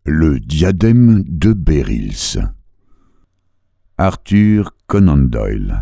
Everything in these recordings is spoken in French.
Le diadème de Béryls. Arthur Conan Doyle.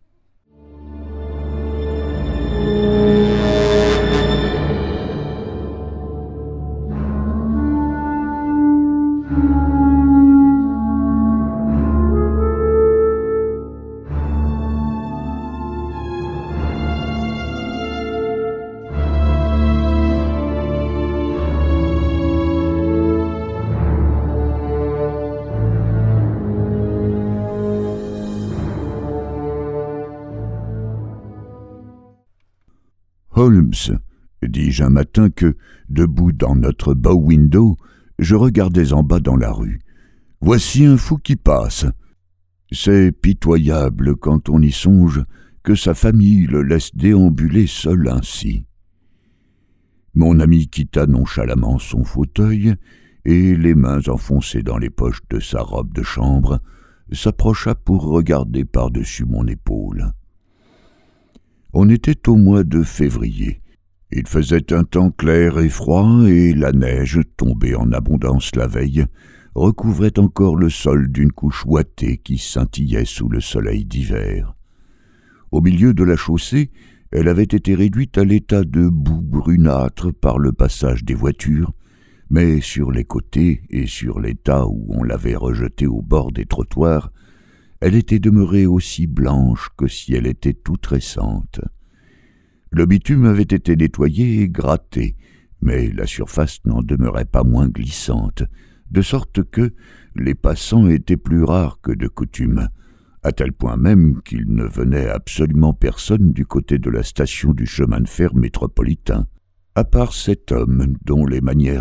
Holmes, dis-je un matin que, debout dans notre bow-window, je regardais en bas dans la rue. Voici un fou qui passe. C'est pitoyable quand on y songe que sa famille le laisse déambuler seul ainsi. Mon ami quitta nonchalamment son fauteuil et, les mains enfoncées dans les poches de sa robe de chambre, s'approcha pour regarder par-dessus mon épaule. On était au mois de février. Il faisait un temps clair et froid et la neige, tombée en abondance la veille, recouvrait encore le sol d'une couche ouatée qui scintillait sous le soleil d'hiver. Au milieu de la chaussée, elle avait été réduite à l'état de boue brunâtre par le passage des voitures, mais sur les côtés et sur les tas où on l'avait rejetée au bord des trottoirs, elle était demeurée aussi blanche que si elle était toute récente. Le bitume avait été nettoyé et gratté, mais la surface n'en demeurait pas moins glissante, de sorte que les passants étaient plus rares que de coutume, à tel point même qu'il ne venait absolument personne du côté de la station du chemin de fer métropolitain, à part cet homme dont les manières